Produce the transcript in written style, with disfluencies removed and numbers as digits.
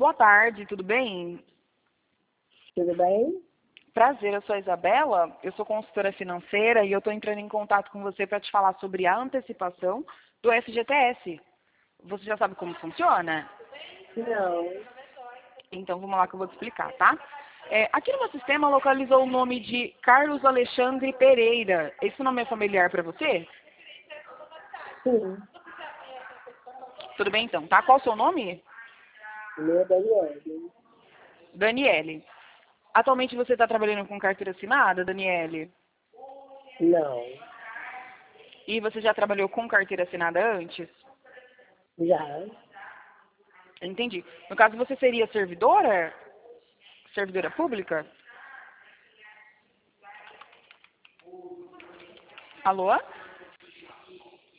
boa tarde, tudo bem? Tudo bem? Prazer, eu sou a Isabela, eu sou consultora financeira e eu estou entrando em contato com você para te falar sobre a antecipação do FGTS. Você já sabe como funciona? Não. Então vamos lá que eu vou te explicar, tá? Aqui no meu sistema localizou o nome de Carlos Alexandre Pereira. Esse nome é familiar para você? Sim. Tudo bem então, tá? Qual o seu nome? O meu é Daniel. Daniele. Atualmente você está trabalhando com carteira assinada, Daniele? Não. E você já trabalhou com carteira assinada antes? Já. Entendi. No caso, você seria servidora? Servidora pública? Alô?